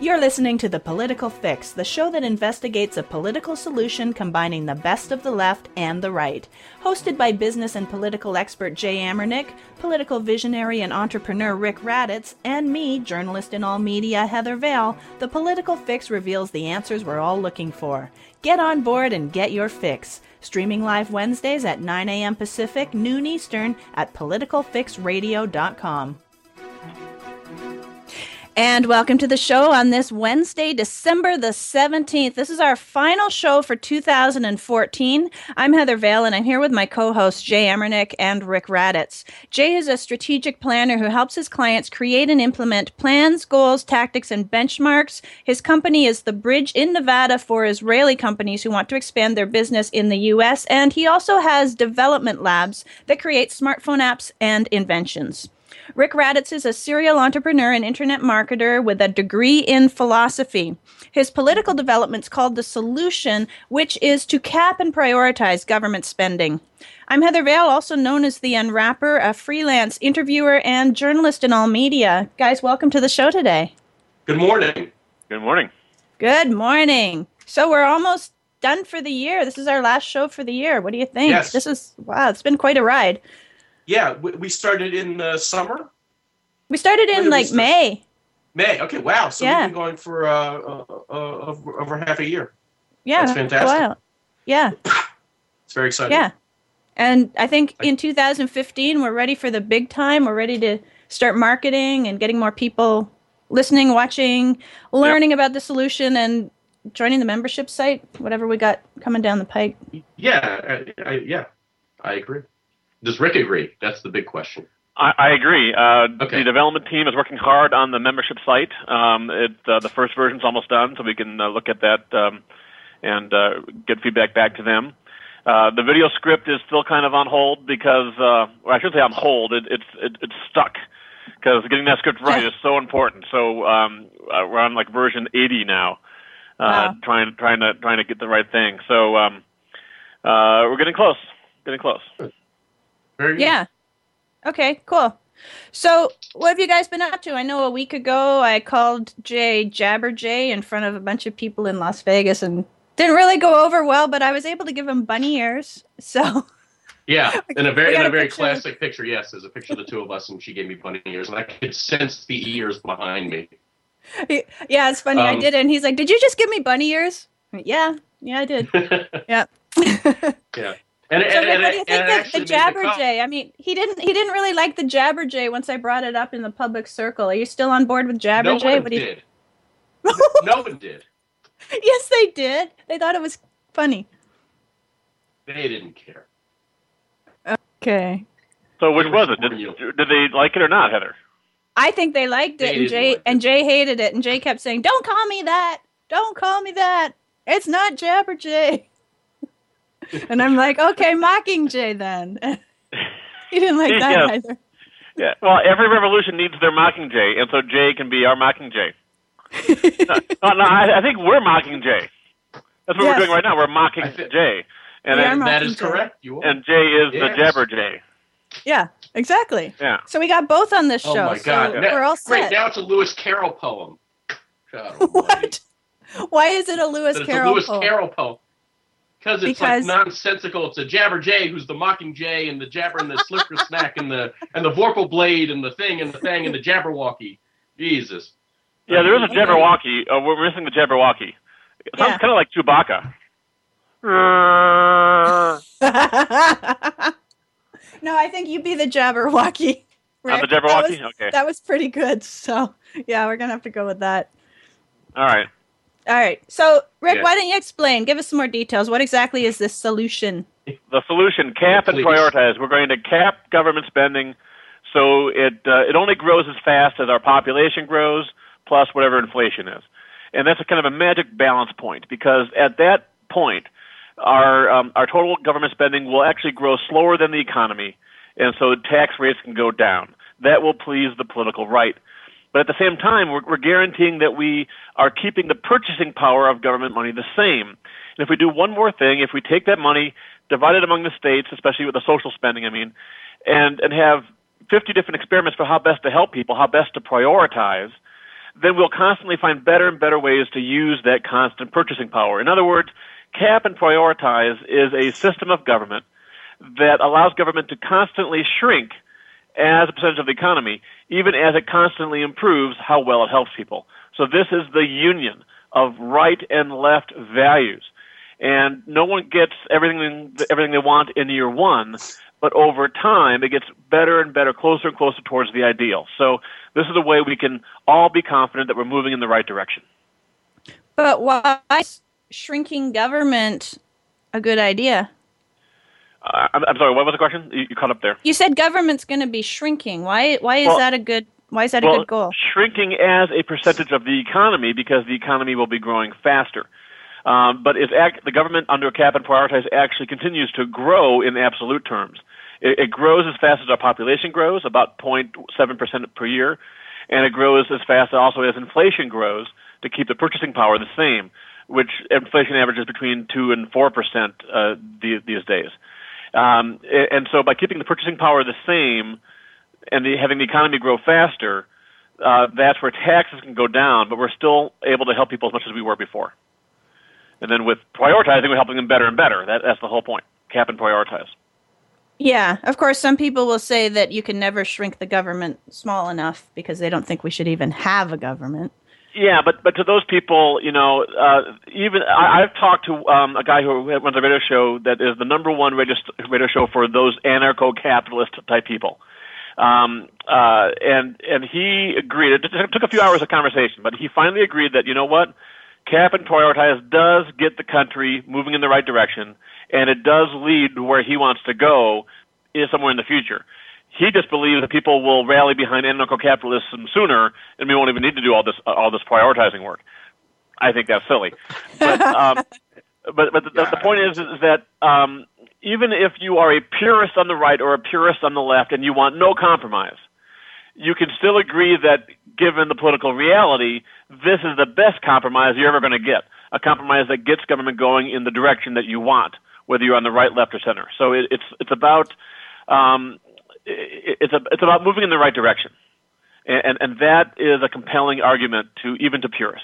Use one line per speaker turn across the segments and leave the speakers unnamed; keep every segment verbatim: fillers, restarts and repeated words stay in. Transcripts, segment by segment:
You're listening to The Political Fix, the show that investigates a political solution combining the best of the left and the right. Hosted by business and political expert Jay Amernick, political visionary and entrepreneur Rick Raditz, and me, journalist in all media Heather Vale, The Political Fix reveals the answers we're all looking for. Get on board and get your fix. Streaming live Wednesdays at nine a.m. Pacific, noon Eastern at political fix radio dot com. And welcome to the show on this Wednesday, December the seventeenth. This is our final show for two thousand fourteen. I'm Heather Vale, and I'm here with my co-hosts Jay Amernick and Rick Raditz. Jay is a strategic planner who helps his clients create and implement plans, goals, tactics, and benchmarks. His company is The Bridge in Nevada for Israeli companies who want to expand their business in the U S, and he also has development labs that create smartphone apps and inventions. Rick Raditz is a serial entrepreneur and internet marketer with a degree in philosophy. His political development's called The Solution, which is to cap and prioritize government spending. I'm Heather Vale, also known as The Unwrapper, a freelance interviewer and journalist in all media. Guys, welcome to the show today.
Good morning.
Good morning.
Good morning. So we're almost done for the year. This is our last show for the year. What do you think?
Yes.
This is, wow, it's been quite a ride.
Yeah, we we started in the summer.
We started in like May.
May. Okay. Wow. So
yeah.
we've been going for uh, uh, uh, over, over half a year.
Yeah.
That's fantastic.
Wow. Yeah.
It's very exciting.
Yeah. And I think in two thousand fifteen, we're ready for the big time. We're ready to start marketing and getting more people listening, watching, learning yep. about the solution, and joining the membership site, whatever we got coming down the pike.
Yeah. I, I, yeah. I agree. Does Rick agree? That's the big question.
I, I agree. Uh,
okay.
The development team is working hard on the membership site. Um, it, uh, the first version's almost done, so we can uh, look at that um, and uh, get feedback back to them. Uh, the video script is still kind of on hold because, uh, well, I should say on hold. It, it's it, it's stuck because getting that script right is so important. So um, uh, we're on like version eighty now, uh,
wow.
trying trying to trying to get the right thing. So um, uh, we're getting close. Getting close.
Very good.
Yeah. Okay, cool. So what have you guys been up to? I know a week ago I called Jay Jabber Jay in front of a bunch of people in Las Vegas and didn't really go over well, but I was able to give him bunny ears. So
yeah, in a very in a,
a
very
picture.
classic picture. Yes, there's a picture of the two of us, and she gave me bunny ears, and I could sense the ears behind me.
Yeah, it's funny. Um, I did it, and he's like, "Did you just give me bunny ears?" Like, yeah, yeah, I did. yeah.
yeah. And,
so,
and,
Rick,
and,
what do you think of the Jabber
the
Jay? I mean, he didn't he didn't really like the Jabber Jay once I brought it up in the public circle. Are you still on board with Jabber
no
Jay?
One
what do you...
did. No one did.
Yes, they did. They thought it was funny.
They didn't care.
Okay.
So which was it? Did, did they like it or not, Heather?
I think they liked it,
they
and Jay
like
and
it.
Jay hated it, and Jay kept saying, "Don't call me that. Don't call me that. It's not Jabber Jay." And I'm like, okay, Mockingjay then. He didn't like that
yes.
either.
Yeah. Well, every revolution needs their Mockingjay, and so Jay can be our Mockingjay. no, no, I, I think we're Mockingjay. That's what
yes.
we're doing right now. We're mocking
th-
Jay. And,
and
that is correct. You are.
And Jay is
yes.
the Jabber Jay.
Yeah, exactly.
Yeah.
So we got both on this show.
Oh my God!
So
now,
we're all set.
Great. Now it's a Lewis Carroll poem. God,
what? Why is it a Lewis
it's
Carroll
a Lewis
poem?
Carroll poem. Because it's
Because...
like nonsensical. It's a Jabber Jay who's the Mockingjay and the Jabber and the Slipper Snack and the and the Vorpal Blade and the thing and the thing and the Jabberwocky. Jesus.
Yeah, there is a okay. Jabberwocky. Uh, we're missing the Jabberwocky. It sounds
yeah.
kind of like Chewbacca.
No, I think you be the Jabberwocky.
I'm the Jabberwocky?
That was,
okay.
That was pretty good. So, yeah, we're going to have to go with that.
All right.
All right. So, Rick,
yeah.
why don't you explain? Give us some more details. What exactly is this solution?
The solution, cap and prioritize. We're going to cap government spending so it uh, it only grows as fast as our population grows, plus whatever inflation is. And that's a kind of a magic balance point, because at that point, our um, our total government spending will actually grow slower than the economy, and so tax rates can go down. That will please the political right. But at the same time, we're, we're guaranteeing that we are keeping the purchasing power of government money the same. And if we do one more thing, if we take that money, divide it among the states, especially with the social spending, I mean, and, and have fifty different experiments for how best to help people, how best to prioritize, then we'll constantly find better and better ways to use that constant purchasing power. In other words, cap and prioritize is a system of government that allows government to constantly shrink as a percentage of the economy, even as it constantly improves how well it helps people. So this is the union of right and left values. And no one gets everything everything they want in year one, but over time it gets better and better, closer and closer towards the ideal. So this is a way we can all be confident that we're moving in the right direction.
But why is shrinking government a good idea?
Uh, I'm, I'm sorry, what was the question? You, you caught up there.
You said government's going to be shrinking. Why Why is
well,
that a good Why is that
well,
a good goal?
Shrinking as a percentage of the economy because the economy will be growing faster. Um, but it's act, the government under cap and prioritize actually continues to grow in absolute terms. It, it grows as fast as our population grows, about zero point seven percent per year, and it grows as fast also as inflation grows to keep the purchasing power the same, which inflation averages between two and four percent uh, these, these days. Um, and so by keeping the purchasing power the same and the, having the economy grow faster, uh, that's where taxes can go down, but we're still able to help people as much as we were before. And then with prioritizing, we're helping them better and better. That, that's the whole point, cap and prioritize.
Yeah, of course, some people will say that you can never shrink the government small enough because they don't think we should even have a government.
Yeah, but but to those people, you know, uh, even I, I've talked to um, a guy who runs a radio show that is the number one radio, radio show for those anarcho-capitalist type people. Um, uh, and and he agreed. It took a few hours of conversation, but he finally agreed that, you know what, cap and prioritize does get the country moving in the right direction, and it does lead to where he wants to go is somewhere in the future. He just believes that people will rally behind anarcho-capitalism sooner, and we won't even need to do all this all this prioritizing work. I think that's silly. But um, but, but the, the point is, is that um, even if you are a purist on the right or a purist on the left and you want no compromise, you can still agree that given the political reality, this is the best compromise you're ever going to get, a compromise that gets government going in the direction that you want, whether you're on the right, left, or center. So it, it's it's about um, it, it's a, it's about moving in the right direction, and, and and that is a compelling argument to even to purists.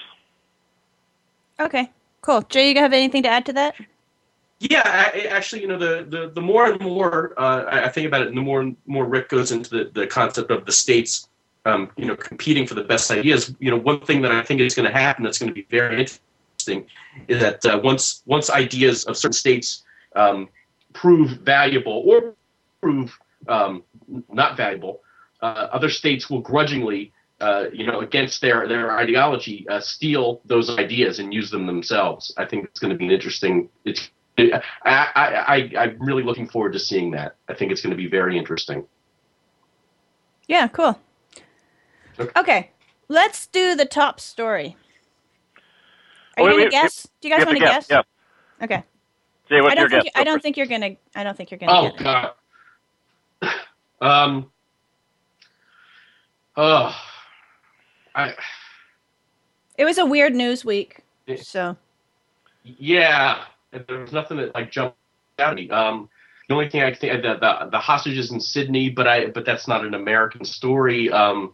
Okay, cool. Jay, you have anything to add to that?
Yeah, I, actually, you know, the, the, the more and more uh, I think about it, and the more and more Rick goes into the, the concept of the states, um, you know, competing for the best ideas. You know, one thing that I think is going to happen that's going to be very interesting is that uh, once once ideas of certain states um, prove valuable or prove um, not valuable, uh, other states will grudgingly, uh, you know, against their their ideology, uh, steal those ideas and use them themselves. I think it's going to be an interesting. It's I, I, I, I'm really looking forward to seeing that. I think it's going to be very interesting.
Yeah, cool. Okay, okay, let's do the top story. Are
oh,
you going
wait,
to guess? Do you guys want to guess?
Yeah.
Okay.
Jay, what's
I don't
your
think
guess?
you, I don't think you're going to. I don't think you're going to.
Oh
get
God. um. Oh. I.
It was a weird news week, so.
Yeah. There was nothing that like jumped out at me. Um, the only thing I can think the, the the hostages in Sydney, but I but that's not an American story. Um,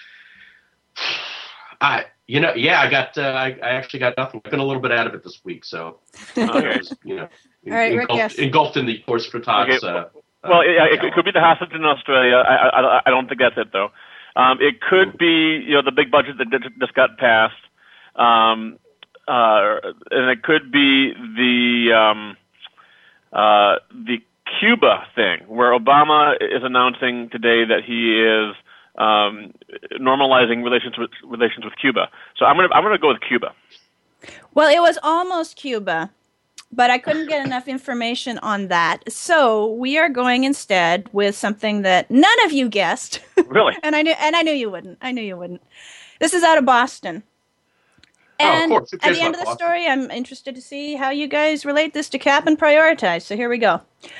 I you know yeah I got uh, I, I actually got nothing. I've been a little bit out of it this week, so uh, I was, you know
All right, Rick,
engulfed,
yes.
engulfed in the course for talks.
Okay.
Uh,
well,
uh,
yeah, it, it could be the hostage in Australia. I, I I don't think that's it though. Um, it could be you know the big budget that just got passed. Um, Uh, and it could be the um, uh, the Cuba thing, where Obama is announcing today that he is um, normalizing relations with relations with Cuba. So I'm gonna I'm gonna go with Cuba.
Well, it was almost Cuba, but I couldn't get enough information on that. So we are going instead with something that none of you guessed.
Really?
and I knew and I knew you wouldn't. I knew you wouldn't. This is out of Boston. And
oh, of course.
at the end of the story, I'm interested to see how you guys relate this to cap and prioritize. So here we go.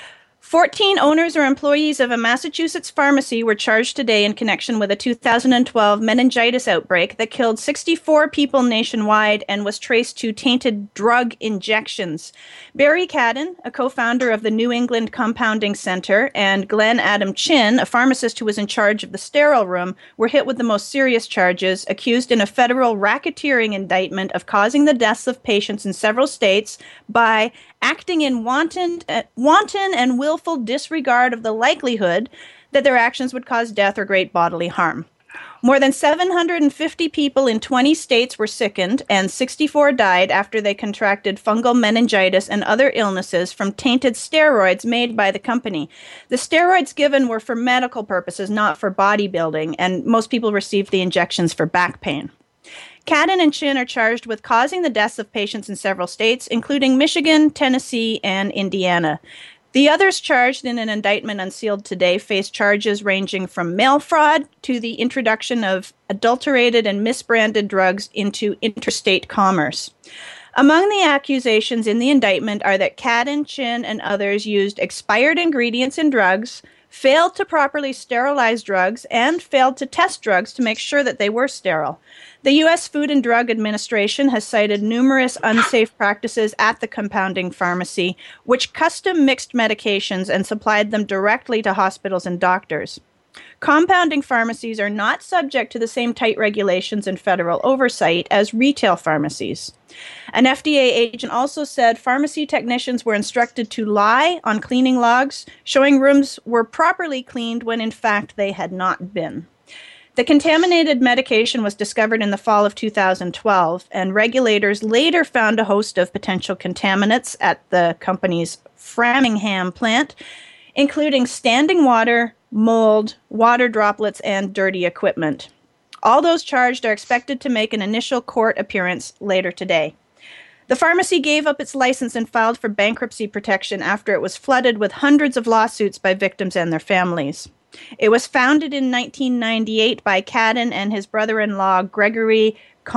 fourteen owners or employees of a Massachusetts pharmacy were charged today in connection with a two thousand twelve meningitis outbreak that killed sixty-four people nationwide and was traced to tainted drug injections. Barry Cadden, a co-founder of the New England Compounding Center, and Glenn Adam Chin, a pharmacist who was in charge of the sterile room, were hit with the most serious charges, accused in a federal racketeering indictment of causing the deaths of patients in several states by acting in wanton, uh, wanton and willful disregard of the likelihood that their actions would cause death or great bodily harm. More than seven hundred fifty people in twenty states were sickened, and sixty-four died after they contracted fungal meningitis and other illnesses from tainted steroids made by the company. The steroids given were for medical purposes, not for bodybuilding, and most people received the injections for back pain. Cadden and Chin are charged with causing the deaths of patients in several states, including Michigan, Tennessee, and Indiana. The others charged in an indictment unsealed today face charges ranging from mail fraud to the introduction of adulterated and misbranded drugs into interstate commerce. Among the accusations in the indictment are that Cadden, Chin, and others used expired ingredients in drugs, failed to properly sterilize drugs, and failed to test drugs to make sure that they were sterile. The U S Food and Drug Administration has cited numerous unsafe practices at the compounding pharmacy, which custom mixed medications and supplied them directly to hospitals and doctors. Compounding pharmacies are not subject to the same tight regulations and federal oversight as retail pharmacies. An F D A agent also said pharmacy technicians were instructed to lie on cleaning logs, showing rooms were properly cleaned when in fact they had not been. The contaminated medication was discovered in the fall of two thousand twelve, and regulators later found a host of potential contaminants at the company's Framingham plant, including standing water, mold, water droplets, and dirty equipment. All those charged are expected to make an initial court appearance later today. The pharmacy gave up its license and filed for bankruptcy protection after it was flooded with hundreds of lawsuits by victims and their families. It was founded in nineteen ninety-eight by Cadden and his brother-in-law Gregory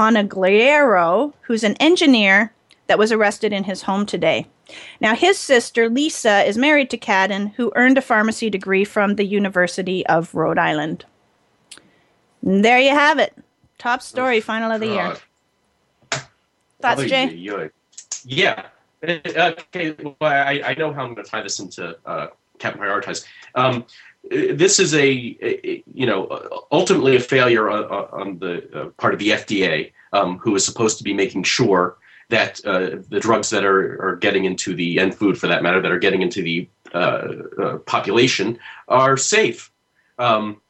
Conagliero, who's an engineer that was arrested in his home today. Now, his sister, Lisa, is married to Cadden, who earned a pharmacy degree from the University of Rhode Island. And there you have it. Top story, oh, final of the God. year. Thoughts, Jay?
Yeah. Okay, well, I, I know how I'm going to tie this into uh, Captain Prioritize. Um, this is a, a, you know, ultimately a failure on, on the uh, part of the F D A, um, who is supposed to be making sure that uh, the drugs that are, are getting into the, and food for that matter, that are getting into the uh, uh, population are safe. Um,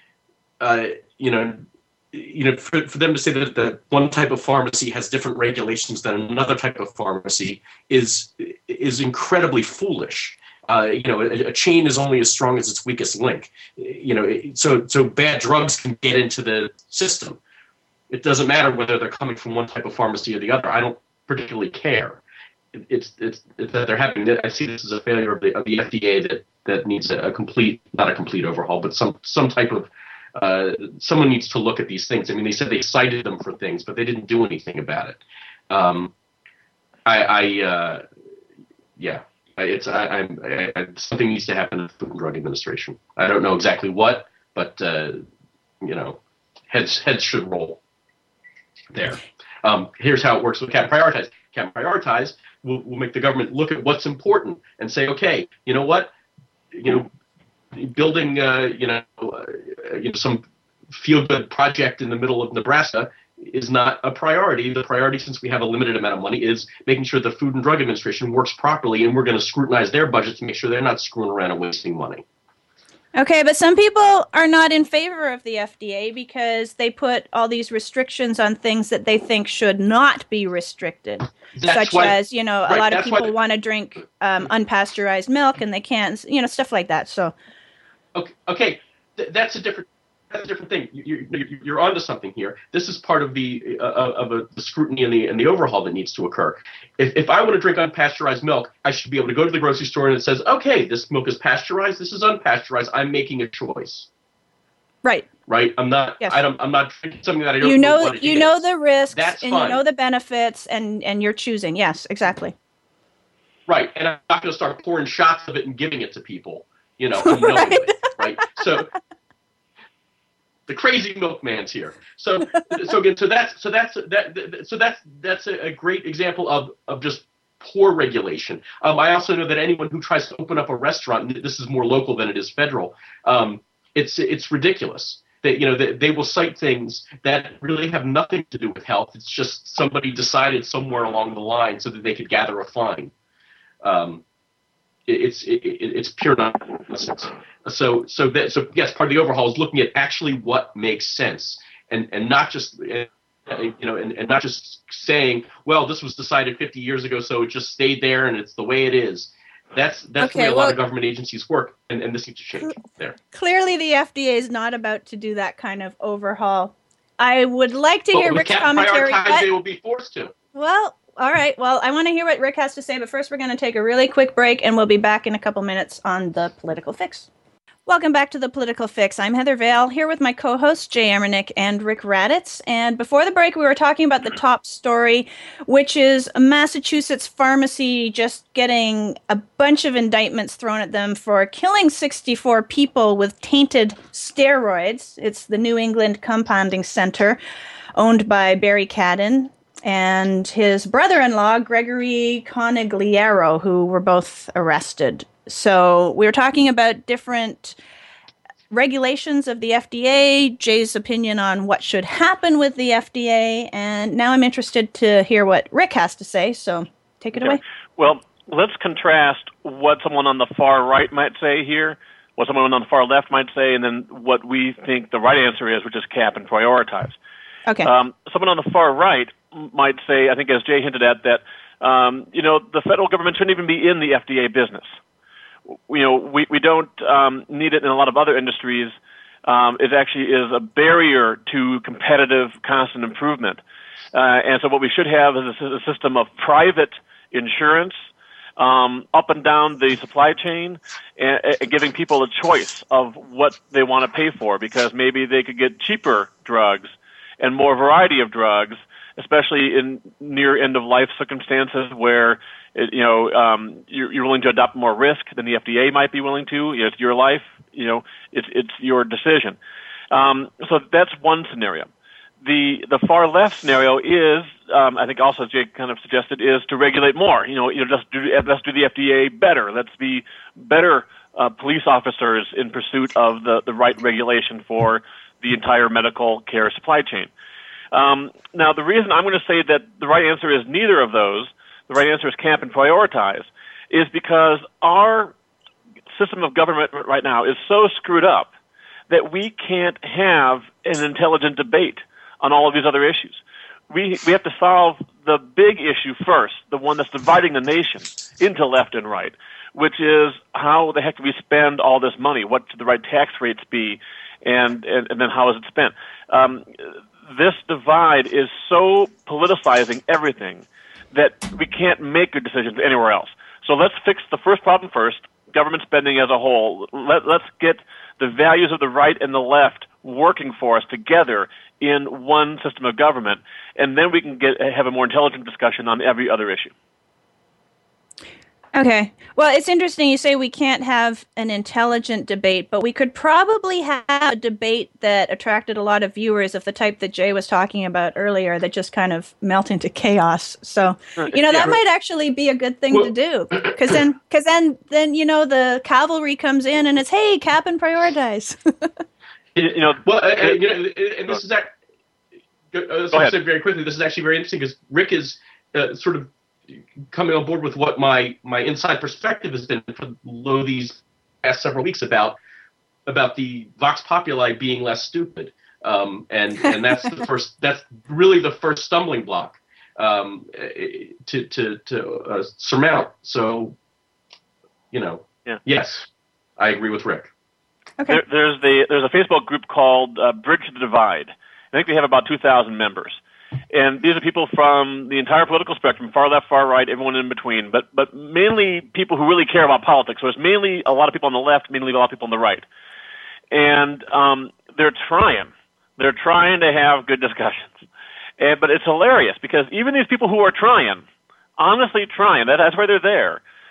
uh, you know, you know, for, for them to say that, that one type of pharmacy has different regulations than another type of pharmacy is is incredibly foolish. Uh, you know, a, a chain is only as strong as its weakest link. You know, so so bad drugs can get into the system. It doesn't matter whether they're coming from one type of pharmacy or the other. I don't particularly care. It, it's, it's it's that they're having. I see this as a failure of the of the F D A that that needs a, a complete, not a complete overhaul, but some some type of. Uh, someone needs to look at these things. I mean, they said they cited them for things, but they didn't do anything about it. Um, I, I uh, yeah, it's I, I'm I, I, something needs to happen in the Food and Drug Administration. I don't know exactly what, but uh, you know, heads heads should roll there. Um, here's how it works with Cap Prioritize. Cap Prioritize will will make the government look at what's important and say, okay, you know what, you know. Building, uh, you know, uh, you know, some feel-good project in the middle of Nebraska is not a priority. The priority, since we have a limited amount of money, is making sure the Food and Drug Administration works properly, and we're going to scrutinize their budget to make sure they're not screwing around and wasting money.
Okay, but some people are not in favor of the F D A because they put all these restrictions on things that they think should not be restricted, that's such why, as, you know, right, a lot of people want to drink um, unpasteurized milk and they can't, you know, stuff like that. So.
Okay, okay. Th- that's a different that's a different thing. You, you, you're onto something here. This is part of the uh, of a, the scrutiny and the and the overhaul that needs to occur. If if I want to drink unpasteurized milk, I should be able to go to the grocery store and it says, okay, this milk is pasteurized. This is unpasteurized. I'm making a choice.
Right.
Right. I'm not.
Yes.
I don't. I'm not drinking something that I don't
you know.
know what it
you
is.
know the risks
That's
and
fine.
You know the benefits, and and you're choosing. Yes, exactly.
right, and I'm not going to start pouring shots of it and giving it to people, you know, unknowingly, right. right? So the crazy milkman's here. So, so again, so that's so that's that so that's that's a, a great example of of just poor regulation. Um, I also know that anyone who tries to open up a restaurant, and this is more local than it is federal, um, it's it's ridiculous. That, you know, they, they will cite things that really have nothing to do with health. It's just somebody decided somewhere along the line so that they could gather a fine. Um, it, it's it, it's pure nonsense. So so that so yes, part of the overhaul is looking at actually what makes sense, and and not just uh, you know and, and not just saying, well, this was decided fifty years ago, so it just stayed there and it's the way it is. That's that's
okay,
the way a
well,
lot of government agencies work, and, and this needs to change there.
Clearly, the F D A is not about to do that kind of overhaul. I would like to
but
hear Rick's commentary.
But they will be forced to.
Well, all right. Well, I want to hear what Rick has to say, but first we're going to take a really quick break, and we'll be back in a couple minutes on The Political Fix. Welcome back to The Political Fix. I'm Heather Vale, here with my co-hosts Jay Emernick and Rick Raditz. And before the break, we were talking about the top story, which is a Massachusetts pharmacy just getting a bunch of indictments thrown at them for killing sixty-four people with tainted steroids. It's the New England Compounding Center, owned by Barry Cadden and his brother-in-law, Gregory Conigliaro, who were both arrested. So we were talking about different regulations of the F D A, Jay's opinion on what should happen with the F D A, and now I'm interested to hear what Rick has to say, so take it
okay.
away.
Well, let's contrast what someone on the far right might say here, what someone on the far left might say, and then what we think the right answer is, which is cap and prioritize.
Okay.
Um, someone on the far right might say, I think as Jay hinted at, that um, you know the federal government shouldn't even be in the F D A business. You know, we, we don't um, need it in a lot of other industries. Um, it actually is a barrier to competitive, constant improvement. Uh, and so what we should have is a, a system of private insurance um, up and down the supply chain, and, and giving people a choice of what they want to pay for, because maybe they could get cheaper drugs and more variety of drugs, especially in near end-of-life circumstances where It, you know, um, you're, you're willing to adopt more risk than the F D A might be willing to. You know, it's your life. You know, it's it's your decision. Um, so that's one scenario. The the far left scenario is, um, I think, also as Jake kind of suggested, is to regulate more. You know, you know, just do let's do the F D A better. Let's be better uh, police officers in pursuit of the the right regulation for the entire medical care supply chain. Um, now, the reason I'm going to say that the right answer is neither of those. The right answer is camp and prioritize, is because our system of government right now is so screwed up that we can't have an intelligent debate on all of these other issues. We we have to solve the big issue first, the one that's dividing the nation into left and right, which is how the heck do we spend all this money? What should the right tax rates be? And, and, and then how is it spent? Um, this divide is so politicizing everything that we can't make good decisions anywhere else. So let's fix the first problem first, government spending as a whole. Let, let's get the values of the right and the left working for us together in one system of government, and then we can get have a more intelligent discussion on every other issue.
Okay. Well, it's interesting you say we can't have an intelligent debate, but we could probably have a debate that attracted a lot of viewers of the type that Jay was talking about earlier that just kind of melt into chaos. So, you know, that yeah. might actually be a good thing well, to do, because then, because then, then, you know, the cavalry comes in and it's, hey, cap and prioritize.
you know,
well, uh, you know, and this is that. Uh, so I'll say very quickly, this is actually very interesting because Rick is uh, sort of coming on board with what my, my inside perspective has been for lo these past several weeks about about the Vox Populi being less stupid, um, and and that's the first that's really the first stumbling block um, to to to uh, surmount. So, you know,
yeah.
yes, I agree with Rick.
Okay.
There, there's the there's a Facebook group called uh, Bridge the Divide. I think they have about two thousand members. And these are people from the entire political spectrum, far left, far right, everyone in between, but but mainly people who really care about politics. So it's mainly a lot of people on the left, mainly a lot of people on the right. And um, they're trying. They're trying to have good discussions. And, but it's hilarious because even these people who are trying, honestly trying, that, that's why they're there,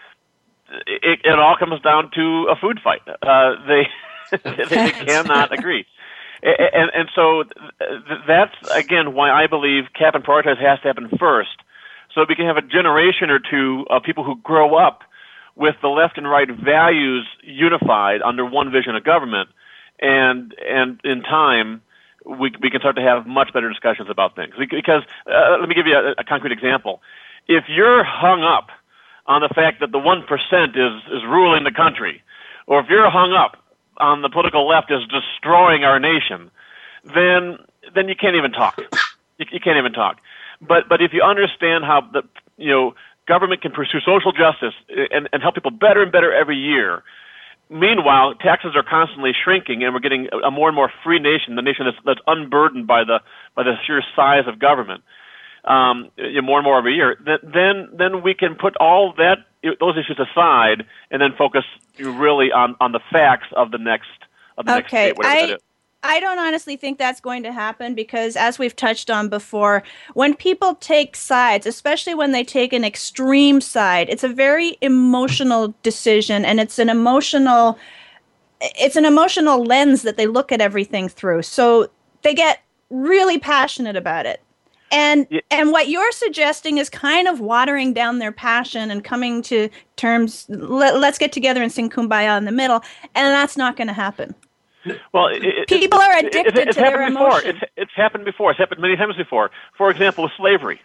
it, it all comes down to a food fight. Uh, they, they they cannot agree. And, and so that's, again, why I believe cap and prioritize has to happen first, so we can have a generation or two of people who grow up with the left and right values unified under one vision of government, and and in time we we can start to have much better discussions about things. Because uh, let me give you a, a concrete example. If you're hung up on the fact that the one percent is is ruling the country, or if you're hung up on the political left is destroying our nation, then then you can't even talk. You, you can't even talk. But but if you understand how the you know government can pursue social justice and, and help people better and better every year, meanwhile taxes are constantly shrinking and we're getting a more and more free nation, the nation that's, that's unburdened by the by the sheer size of government, um, you know, more and more every year. Then then we can put all that those issues aside and then focus really on, on the facts of the next of the
okay.
next state, whatever
I,
that is.
I don't honestly think that's going to happen because, as we've touched on before, when people take sides, especially when they take an extreme side, it's a very emotional decision, and it's an emotional it's an emotional lens that they look at everything through. So they get really passionate about it. And yeah. and what you're suggesting is kind of watering down their passion and coming to terms, let, let's get together and sing Kumbaya in the middle, and that's not going to happen.
Well, it,
people are addicted
it, it,
to their emotion.
It's, it's happened before. It's happened many times before. For example, with slavery.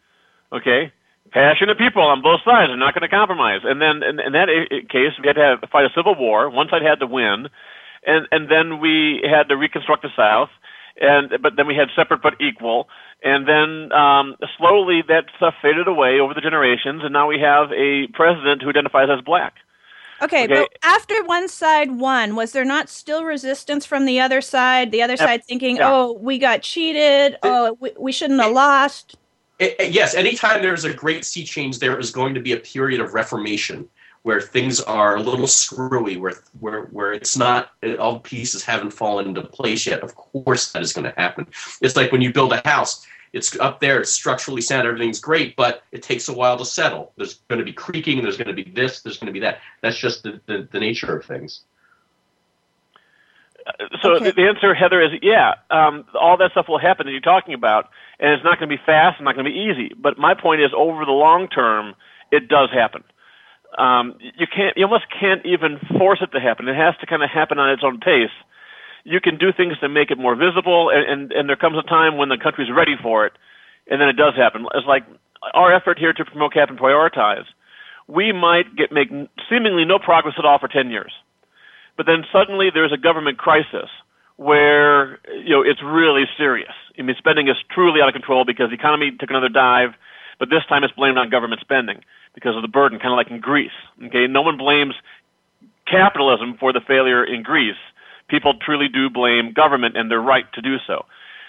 Okay, passionate people on both sides are not going to compromise. And then in, in that case, we had to have, fight a civil war. One side had to win, and and then we had to reconstruct the South. And but then we had separate but equal. And then um, slowly that stuff faded away over the generations, and now we have a president who identifies as black.
Okay, okay, but after one side won, was there not still resistance from the other side? The other side thinking, yeah. oh, we got cheated, it, oh, we, we shouldn't have lost?
It, it, yes, anytime there's a great sea change, there is going to be a period of reformation where things are a little screwy, where where where it's not, all pieces haven't fallen into place yet. Of course that is going to happen. It's like when you build a house. It's up there, it's structurally sound, everything's great, but it takes a while to settle. There's going to be creaking, there's going to be this, there's going to be that. That's just the, the, the nature of things.
Uh, so okay. the answer, Heather, is yeah, um, all that stuff will happen that you're talking about, and it's not going to be fast, it's not going to be easy. But my point is, over the long term, it does happen. Um, you can't, you almost can't even force it to happen. It has to kind of happen on its own pace. You can do things to make it more visible, and, and, and there comes a time when the country's ready for it, and then it does happen. It's like our effort here to promote cap and prioritize. We might get make seemingly no progress at all for ten years, but then suddenly there's a government crisis where you know it's really serious. I mean, spending is truly out of control because the economy took another dive, but this time it's blamed on government spending because of the burden, kind of like in Greece. Okay, no one blames capitalism for the failure in Greece. People truly do blame government and their right to do so.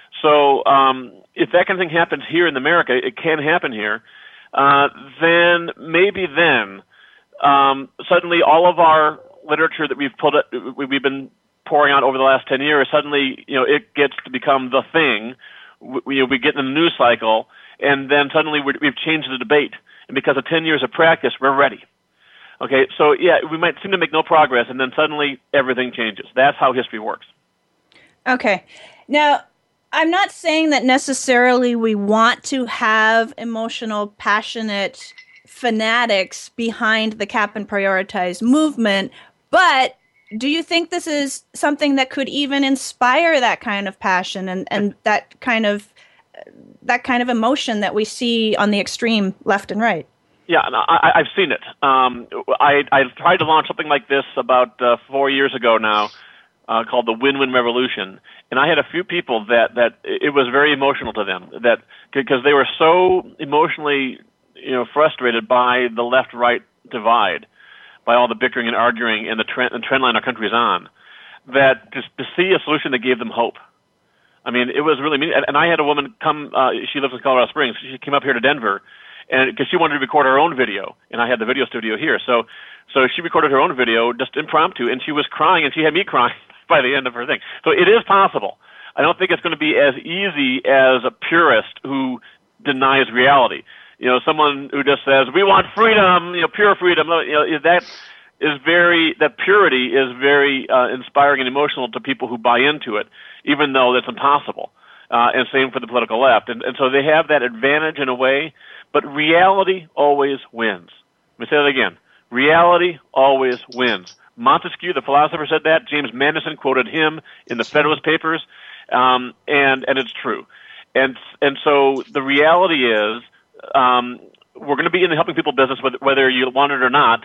So um, if that kind of thing happens here in America, it can happen here, uh, then maybe then um, suddenly all of our literature that we've pulled, we've been pouring out over the last ten years, suddenly you know it gets to become the thing. We, you know, we get in the news cycle, and then suddenly we're, we've changed the debate. And because of ten years of practice, we're ready. Okay, so yeah, we might seem to make no progress, and then suddenly everything changes. That's how history works.
Okay. Now, I'm not saying that necessarily we want to have emotional, passionate fanatics behind the cap and prioritize movement, but do you think this is something that could even inspire that kind of passion and, and that kind of that kind of emotion that we see on the extreme left and right?
Yeah, I, I've seen it. Um, I, I tried to launch something like this about uh, four years ago now, uh, called the Win-Win Revolution, and I had a few people that, that it was very emotional to them, that because they were so emotionally, you know, frustrated by the left-right divide, by all the bickering and arguing and the trend, the trend line our country is on, that to, to see a solution that gave them hope. I mean, it was really mean. And I had a woman come. Uh, she lives in Colorado Springs. She came up here to Denver. And because she wanted to record her own video, and I had the video studio here, so so she recorded her own video just impromptu, and she was crying, and she had me crying by the end of her thing. So it is possible. I don't think it's going to be as easy as a purist who denies reality. You know, someone who just says, we want freedom, you know, pure freedom, you know, that is very, that purity is very uh, inspiring and emotional to people who buy into it, even though that's impossible. Uh, and same for the political left. And, and so they have that advantage in a way, but reality always wins. Let me say that again. Reality always wins. Montesquieu, the philosopher, said that. James Madison quoted him in the Federalist Papers, um, and and it's true. And and so the reality is, um, we're going to be in the helping people business, whether, whether you want it or not,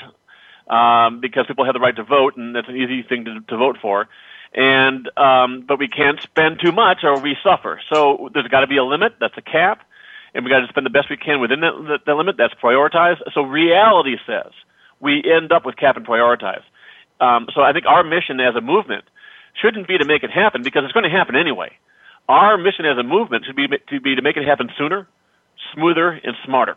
um, because people have the right to vote, and that's an easy thing to, to vote for. And um, but we can't spend too much, or we suffer. So there's got to be a limit. That's a cap, and we got to spend the best we can within that, that, that limit. That's prioritized. So reality says we end up with cap and prioritize. Um, so I think our mission as a movement shouldn't be to make it happen, because it's going to happen anyway. Our mission as a movement should be to be to make it happen sooner, smoother, and smarter.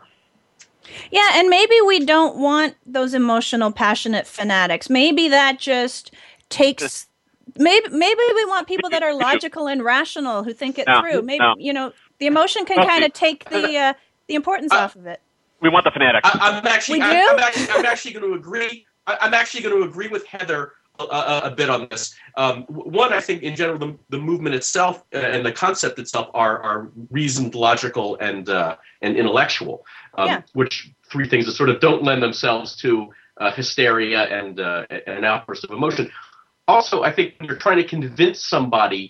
Yeah, and maybe we don't want those emotional, passionate fanatics. Maybe that just takes. Maybe maybe we want people that are logical and rational who think it
no,
through. Maybe
no.
you know the emotion can kind of take the uh, the importance
uh,
off of it.
We want the fanatics.
I, I'm actually,
We
I,
do?
I'm actually, I'm actually going to agree. I, I'm actually going to agree with Heather a, a, a bit on this. Um, one, I think in general, the, the movement itself uh, and the concept itself are are reasoned, logical, and uh, and intellectual. Um,
Yeah.
Which three things that sort of don't lend themselves to uh, hysteria and uh, an outburst of emotion. Also, I think when you're trying to convince somebody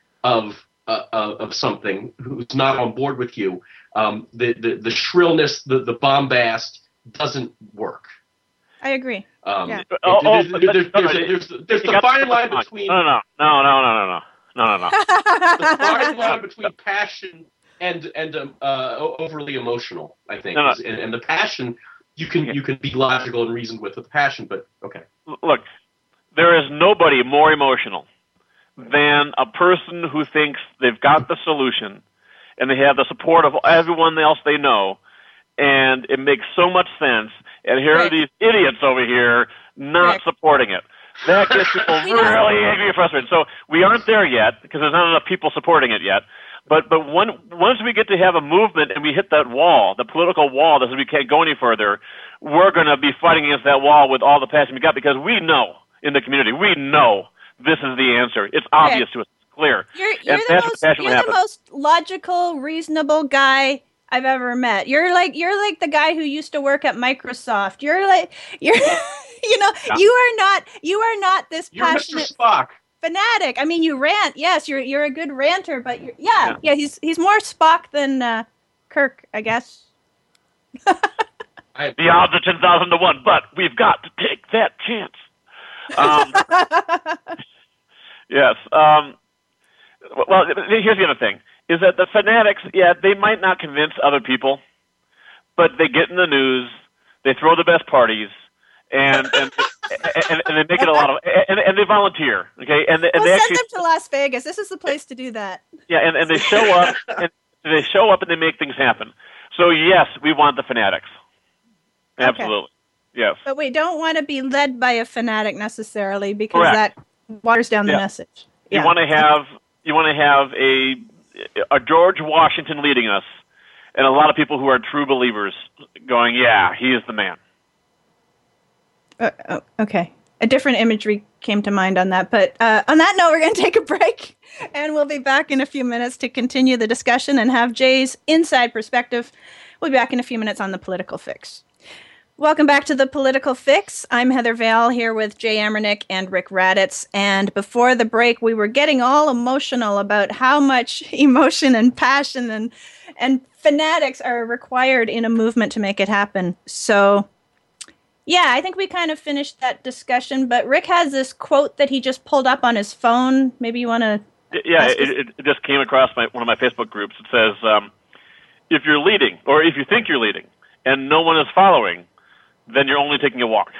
of uh, of something who's not on board with you, um, the, the the shrillness, the the bombast doesn't work.
I agree.
Um,
Yeah.
Oh, oh,
there's, there's,
no, no,
there's, there's, there's, there's
You
the
got
fine
the
line
line.
between
No, no, no, no, no, no, no, no, no.
the fine line between passion and and um, uh, overly emotional. I think,
No, no.
and, and the passion you can you can be logical and reasoned with with the passion, but okay.
Look, there is nobody more emotional than a person who thinks they've got the solution and they have the support of everyone else they know, and it makes so much sense, and here
Right.
are these idiots over here not
Rick.
supporting it. That gets people
We know.
really angry and frustrated. So we aren't there yet because there's not enough people supporting it yet. But but one, once we get to have a movement and we hit that wall, the political wall that says we can't go any further, we're going to be fighting against that wall with all the passion we got, because we know in the community, we know this is the answer. It's obvious to us. It's clear.
You're, you're,
And
the
that's
most,
what passion
you're
would
the
happen.
most logical, reasonable guy I've ever met. You're like you're like the guy who used to work at Microsoft. You're like you're you know
Yeah.
you are not you are not this
You're Mister
passionate
Spock.
fanatic. I mean, you rant. Yes, you're you're a good ranter, but you're, yeah,
Yeah.
yeah, he's he's more Spock than uh, Kirk, I guess.
I,
The odds are ten thousand to one, but we've got to take that chance. Um, yes. Um, well, here's the other thing, is that the fanatics, yeah, they might not convince other people, but they get in the news, they throw the best parties, and and, and, and they make it a lot of, and, and they volunteer, okay? And, and
We'll
they
send
actually,
them to Las Vegas. This is the place to do that.
yeah, and, and they show up, and they show up and they make things happen. So yes, we want the fanatics. Absolutely. Yes.
But we don't want to be led by a fanatic necessarily, because
Correct.
that waters down the
Yeah.
message.
You
Yeah.
want to have you want to have a a George Washington leading us, and a lot of people who are true believers going, yeah, he is the man.
Uh, oh, okay. A different imagery came to mind on that. But uh, on that note, we're going to take a break, and we'll be back in a few minutes to continue the discussion and have Jay's inside perspective. We'll be back in a few minutes on the Political Fix. Welcome back to the Political Fix. I'm Heather Vale here with Jay Emernick and Rick Raditz. And before the break, we were getting all emotional about how much emotion and passion and and fanatics are required in a movement to make it happen. So, yeah, I think we kind of finished that discussion. But Rick has this quote that he just pulled up on his phone. Maybe you want to...
Yeah, it, it, it just came across my, one of my Facebook groups. It says, um, if you're leading, or if you think you're leading, and no one is following, then you're only taking a walk.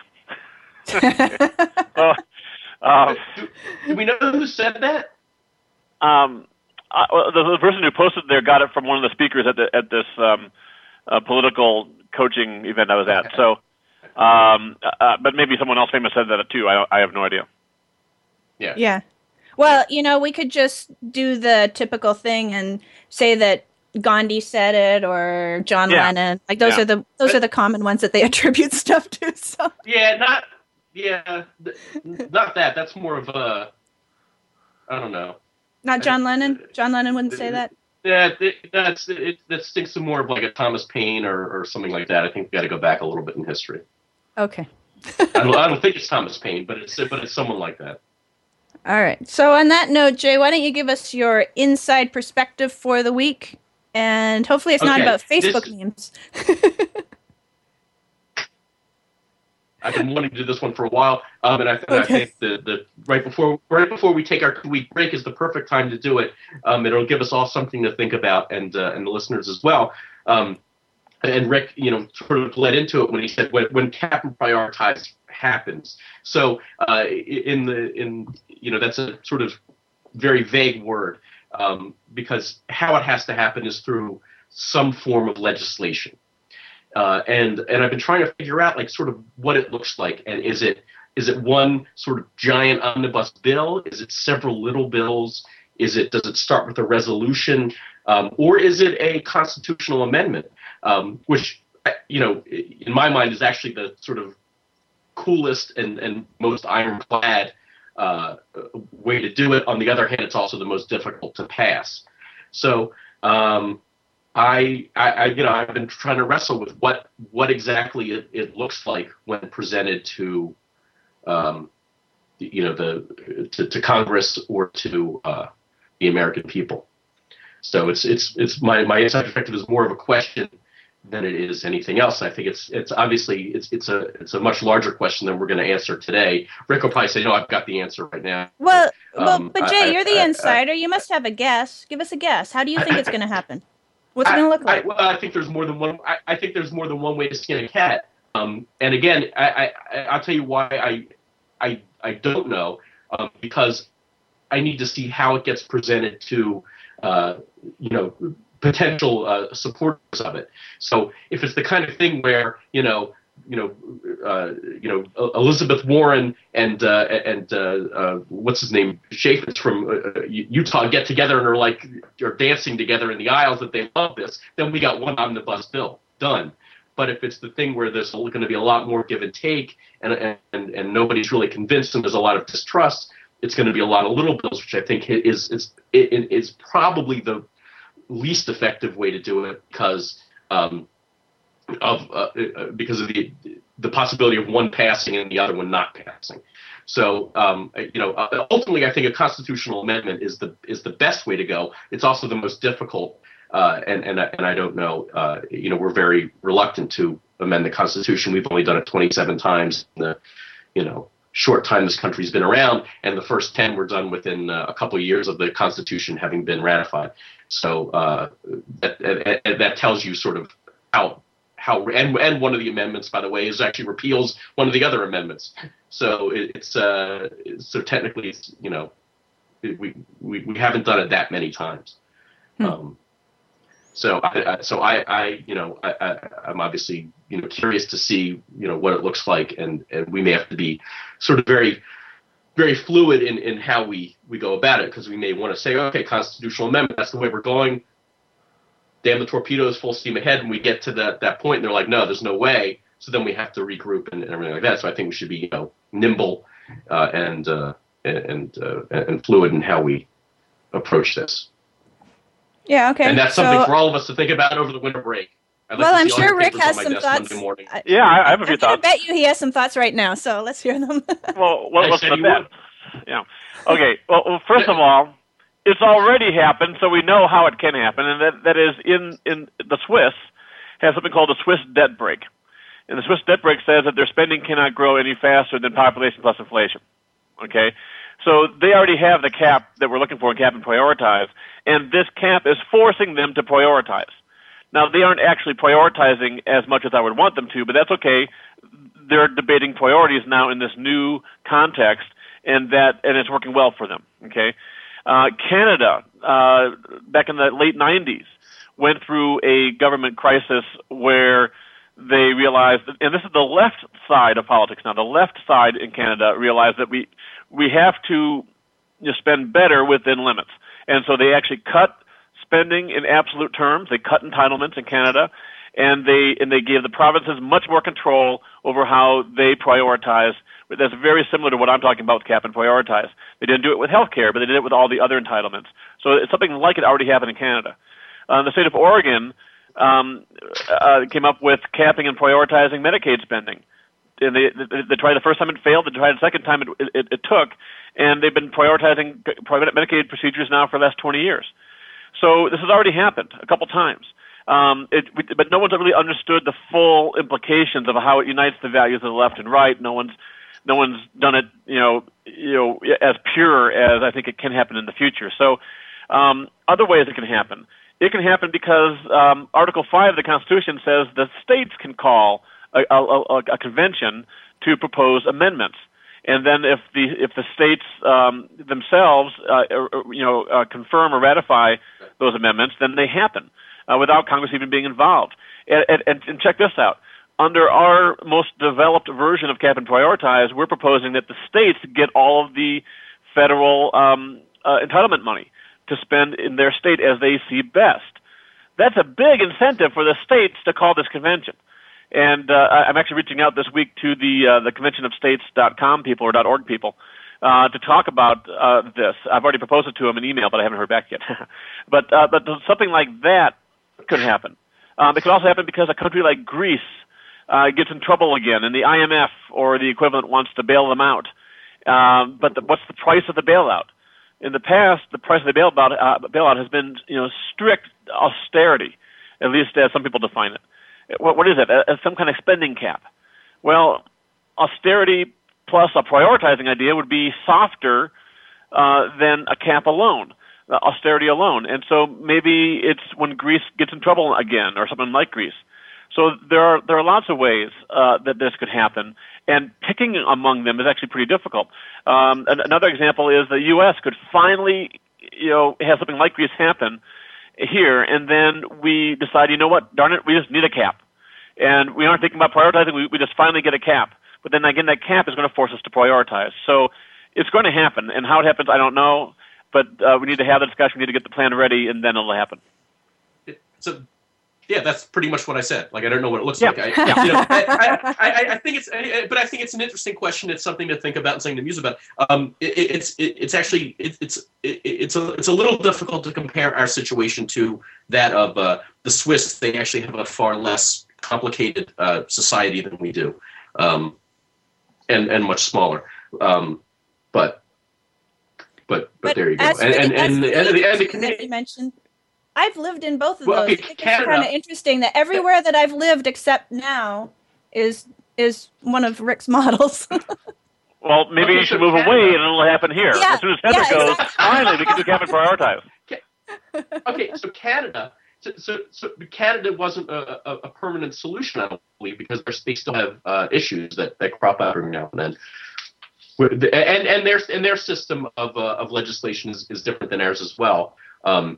uh, um,
do, do we know who said that?
um, uh, the, the person who posted there got it from one of the speakers at the at this um, uh, political coaching event I was at.
Okay.
So, um, uh, but maybe someone else famous said that too. I I have no idea.
Yeah.
Yeah. Well, you know, we could just do the typical thing and say that Gandhi said it or John
Yeah.
Lennon. Like those
Yeah.
are the those are the common ones that they attribute stuff to. So
Yeah, not yeah, th- not that. That's more of a I don't know.
not John Lennon. John Lennon wouldn't say that.
Yeah, it, that's it. That stinks to more of like a Thomas Paine or, or something like that. I think we got to go back a little bit in history.
Okay.
I don't. I don't think it's Thomas Paine, but it's but it's someone like that.
All right. So on that note, Jay, why don't you give us your inside perspective for the week? And hopefully it's not
Okay,
about Facebook
this-
memes.
I've been wanting to do this one for a while, um, and I, and
Okay.
I think the, the right before right before we take our two week break is the perfect time to do it. Um, it'll give us all something to think about, and uh, and the listeners as well. Um, and Rick, you know, sort of led into it when he said when when cap and prioritize happens. So uh, in the in you know that's a sort of very vague word um, because how it has to happen is through some form of legislation. Uh, and and I've been trying to figure out like sort of what it looks like, and is it is it one sort of giant omnibus bill? Is it several little bills? Is it does it start with a resolution, um, or is it a constitutional amendment? Um, which you know, in my mind, is actually the sort of coolest and, and most ironclad uh, way to do it. On the other hand, it's also the most difficult to pass. So. Um, I, I, I, you know, I've been trying to wrestle with what, what exactly it, it looks like when presented to, um, you know, the to, to Congress or to uh, the American people. So it's it's it's my my inside perspective is more of a question than it is anything else. I think it's it's obviously it's it's a it's a much larger question than we're going to answer today. Rick will probably say, "No, I've got the answer right now."
Well, well,
Um,
but Jay,
I-
you're the
I- I-
insider. You must have a guess. Give us a guess. How do you think it's going to happen? What's it
I-
going to look like?
I, well, I think there's more than one. I, I think there's more than one way to skin a cat. Um, and again, I, I, I'll tell you why I, I, I don't know um, because I need to see how it gets presented to, uh, you know, potential uh, supporters of it. So if it's the kind of thing where you know, you know, uh, you know, Elizabeth Warren and uh, and uh, uh, what's his name, Chaffetz from uh, Utah get together and are like are dancing together in the aisles that they love this, then we got one omnibus bill done. But if it's the thing where there's going to be a lot more give and take, and and and nobody's really convinced, and there's a lot of distrust, it's going to be a lot of little bills, which I think is is is probably the least effective way to do it because. Um, of uh, because of the the possibility of one passing and the other one not passing. So um, you know, ultimately, I think a constitutional amendment is the is the best way to go. It's also the most difficult, uh, and and and I don't know. Uh, you know, we're very reluctant to amend the Constitution. We've only done it twenty-seven times in the you know short time this country's been around, and the first ten were done within uh, a couple of years of the Constitution having been ratified. So uh, that, that that tells you sort of how. How and and one of the amendments, by the way, is actually repeals one of the other amendments. So it, it's uh so technically, it's, you know, we, we we haven't done it that many times. Hmm. Um, so I, I so I, I you know I, I I'm obviously you know curious to see you know what it looks like, and and we may have to be sort of very very fluid in in how we we go about it, because we may want to say, okay, constitutional amendment, that's the way we're going. Damn the torpedoes, full steam ahead, and we get to that that point, and they're like, no, there's no way. So then we have to regroup and, and everything like that. So I think we should be, you know, nimble uh, and uh, and uh, and fluid in how we approach this.
Yeah, okay.
And that's something
so,
for all of us to think about over the winter break. I'd like
well,
to
I'm
see all
sure
your
Rick
papers
has
on my
some
desk
thoughts.
Monday morning.
I,
Yeah, I, I have a few
I'm
thoughts.
I bet you he has some thoughts right now. So let's hear them.
Well, what,
I
what's
said
the
you
bet?
would.
Yeah. Okay. Well, well, first of all, it's already happened, so we know how it can happen, and that that is in in the Swiss has something called the Swiss debt brake. And the Swiss debt brake says that their spending cannot grow any faster than population plus inflation. Okay? So they already have the cap that we're looking for in cap and prioritize, and this cap is forcing them to prioritize. Now, they aren't actually prioritizing as much as I would want them to, but that's okay. They're debating priorities now in this new context, and that and it's working well for them. Okay? Uh, Canada, uh, back in the late nineties, went through a government crisis where they realized, that, and this is the left side of politics now, the left side in Canada realized that we we have to you know, spend better within limits. And so they actually cut spending in absolute terms. They cut entitlements in Canada, and they and they gave the provinces much more control over how they prioritize. That's very similar to what I'm talking about with cap and prioritize. They didn't do it with health care, but they did it with all the other entitlements. So it's something like it already happened in Canada. Uh, the state of Oregon um, uh, came up with capping and prioritizing Medicaid spending. And they, they, they tried the first time, it failed. They tried the second time, it, it, it took. And they've been prioritizing private Medicaid procedures now for the last twenty years. So this has already happened a couple times. Um, it, but no one's really understood the full implications of how it unites the values of the left and right. No one's No one's done it, you know, you know, as pure as I think it can happen in the future. So, um, other ways it can happen. It can happen because um, Article Five of the Constitution says the states can call a, a, a convention to propose amendments, and then if the if the states um, themselves, uh, you know, uh, confirm or ratify those amendments, then they happen uh, without Congress even being involved. And, and, and check this out. Under our most developed version of cap and prioritize, we're proposing that the states get all of the federal um, uh, entitlement money to spend in their state as they see best. That's a big incentive for the states to call this convention. And uh, I'm actually reaching out this week to the uh, the convention of states dot com people or .org people uh, to talk about uh, this. I've already proposed it to them in email, but I haven't heard back yet. but uh, but something like that could happen. Um, it could also happen because a country like Greece Uh, gets in trouble again, and the I M F or the equivalent wants to bail them out. Um, but the, what's the price of the bailout? In the past, the price of the bailout, uh, bailout has been, you know, strict austerity, at least as some people define it. What, what is it? Uh, some kind of spending cap. Well, austerity plus a prioritizing idea would be softer uh, than a cap alone, uh, austerity alone. And so maybe it's when Greece gets in trouble again, or something like Greece. So there are there are lots of ways uh, that this could happen, and picking among them is actually pretty difficult. Um, another example is the U S could finally, you know, have something like Greece happen here, and then we decide, you know what, darn it, we just need a cap, and we aren't thinking about prioritizing. We, we just finally get a cap, but then again, that cap is going to force us to prioritize. So it's going to happen, and how it happens, I don't know, but uh, we need to have the discussion. We need to get the plan ready, and then it'll happen.
So. Yeah, that's pretty much what I said. Like, I don't know what it looks
yeah.
like. I, yeah. you know, I, I, I, I think it's, but I think it's an interesting question. It's something to think about and something to muse about. Um, it, it's, it, it's actually, it, it's, it, it's a, it's a little difficult to compare our situation to that of uh, the Swiss. They actually have a far less complicated uh, society than we do, um, and and much smaller. Um, but, but, but, but there you go. And and and, and, and the, and the Canadian
mentioned. I've lived in both of
well,
those.
Okay,
I think
Canada,
it's kind of interesting that everywhere that I've lived except now is is one of Rick's models.
Well, maybe
okay,
you should
so
move
Canada,
away and it'll happen here.
Yeah,
as soon as Heather
yeah,
goes,
exactly.
finally we can do cap and prioritize.
Okay, okay so Canada, so, so, so Canada wasn't a, a, a permanent solution, I don't believe, because they still have uh, issues that, that crop up every now and then. And and their and their system of uh, of legislation is, is different than ours as well. Um,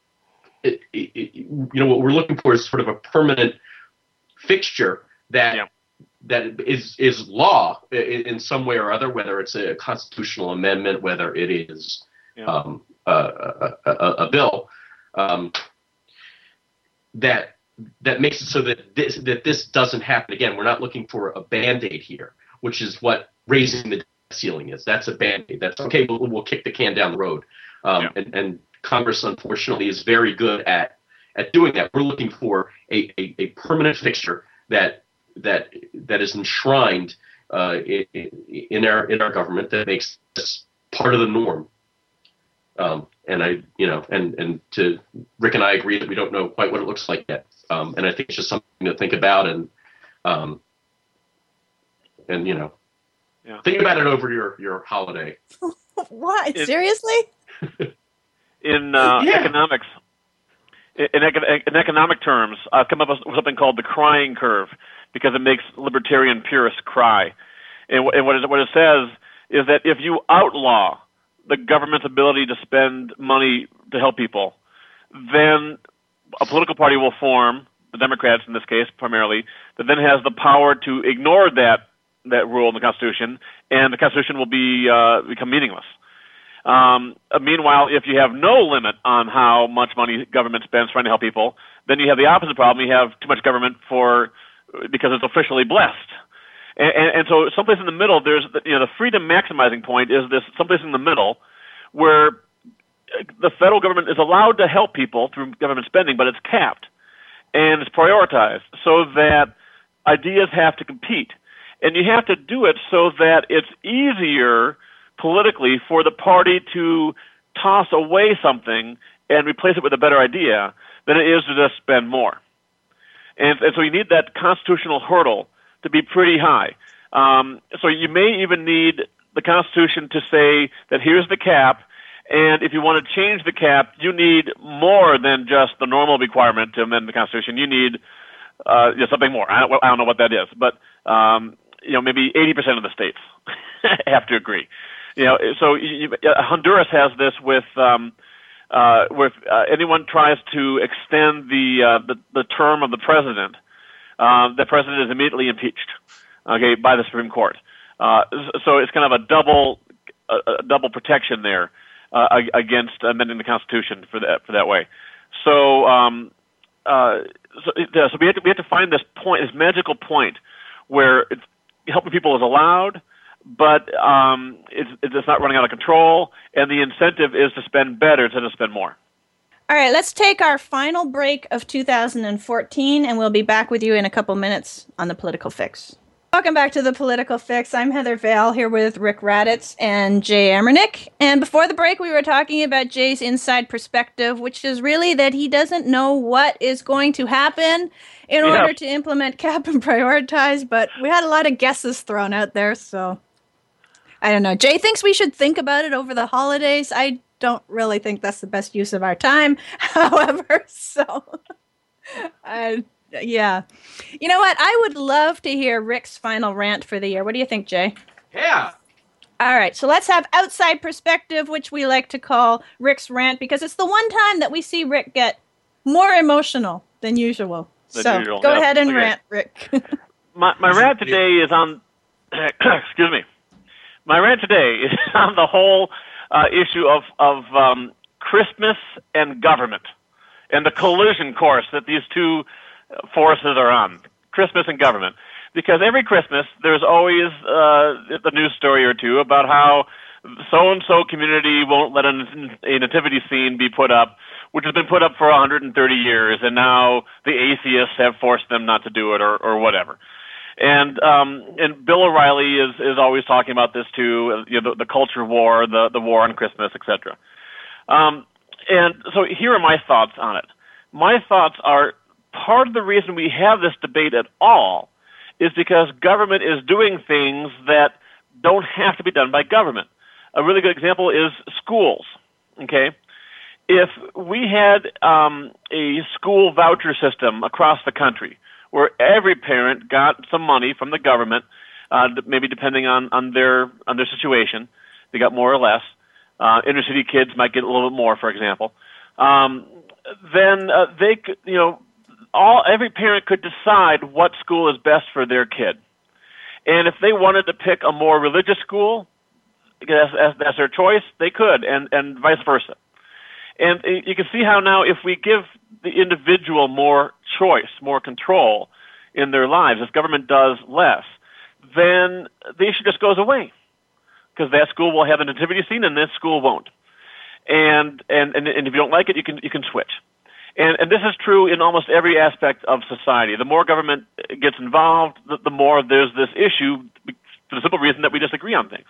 It, it, it, you know, what we're looking for is sort of a permanent fixture that yeah. that is is law in, in some way or other, whether it's a constitutional amendment, whether it is yeah. um, a, a, a, a bill um, that that makes it so that this that this doesn't happen again. We're not looking for a Band-Aid here, which is what raising the debt ceiling is. That's a Band-Aid. That's okay. We'll, we'll kick the can down the road, um, yeah. and and. Congress, unfortunately, is very good at at doing that. We're looking for a, a, a permanent fixture that that that is enshrined uh, in, in our in our government that makes this part of the norm. Um, and I, you know, and and to Rick and I agree that we don't know quite what it looks like yet. Um, and I think it's just something to think about and um, and you know, yeah. think about it over your your holiday.
What? It, Seriously?
In uh, yeah. economics, in, in economic terms, I've come up with something called the crying curve because it makes libertarian purists cry. And, and what, it, what it says is that if you outlaw the government's ability to spend money to help people, then a political party will form, the Democrats in this case primarily, that then has the power to ignore that that rule in the Constitution, and the Constitution will be uh, become meaningless. Um, uh, meanwhile, if you have no limit on how much money government spends trying to help people, then you have the opposite problem. You have too much government for because it's officially blessed. And, and, and so someplace in the middle, there's you know the freedom maximizing point is this someplace in the middle where the federal government is allowed to help people through government spending, but it's capped and it's prioritized so that ideas have to compete. And you have to do it so that it's easier politically for the party to toss away something and replace it with a better idea than it is to just spend more. And, and so you need that constitutional hurdle to be pretty high. Um, so you may even need the Constitution to say that here's the cap, and if you want to change the cap, you need more than just the normal requirement to amend the Constitution. You need uh, you know, something more. I don't, I don't know what that is, but um, you know, maybe eighty percent of the states have to agree. You know, so you, uh, Honduras has this with um, uh, with uh, anyone tries to extend the, uh, the the term of the president, uh, the president is immediately impeached, okay, by the Supreme Court. Uh, so it's kind of a double a, a double protection there. Uh, against amending the Constitution for that for that way, so um, uh, so, so we have to we have to find this point, this magical point, where it's, helping people is allowed, but um, it's, it's not running out of control, and the incentive is to spend better instead of spend more.
All right, let's take our final break of two thousand fourteen, and we'll be back with you in a couple minutes on the Political Fix. Welcome back to the Political Fix. I'm Heather Vale here with Rick Raditz and Jay Emernick. And before the break, we were talking about Jay's inside perspective, which is really that he doesn't know what is going to happen in yeah. order to implement cap and prioritize. But we had a lot of guesses thrown out there, so I don't know. Jay thinks we should think about it over the holidays. I don't really think that's the best use of our time, however, so I... Yeah. You know what? I would love to hear Rick's final rant for the year. What do you think, Jay?
Yeah.
All right. So let's have outside perspective, which we like to call Rick's rant, because it's the one time that we see Rick get more emotional than usual.
Than
so
usual.
go
yeah.
ahead and
okay.
rant, Rick.
my my rant today is on, excuse me. My rant today is on the whole uh, issue of, of um, Christmas and government and the collision course that these two forces are on, Christmas and government. Because every Christmas, there's always uh, the news story or two about how so-and-so community won't let a, a nativity scene be put up, which has been put up for one hundred thirty years, and now the atheists have forced them not to do it or, or whatever. And um, and Bill O'Reilly is, is always talking about this too, you know, the, the culture war, the, the war on Christmas, et cetera. Um, and so here are my thoughts on it. My thoughts are, part of the reason we have this debate at all is because government is doing things that don't have to be done by government. A really good example is schools, okay? If we had um, a school voucher system across the country where every parent got some money from the government, uh, maybe depending on, on their on their situation, they got more or less. Uh, inner city kids might get a little bit more, for example. Um, then uh, they could, you know, all every parent could decide what school is best for their kid. And if they wanted to pick a more religious school as, as, as their choice, they could, and, and vice versa. And you can see how now if we give the individual more choice, more control in their lives, if government does less, then the issue just goes away because that school will have a nativity scene and this school won't. And, and, and, and if you don't like it, you can, you can switch. And, and this is true in almost every aspect of society. The more government gets involved, the, the more there's this issue for the simple reason that we disagree on things.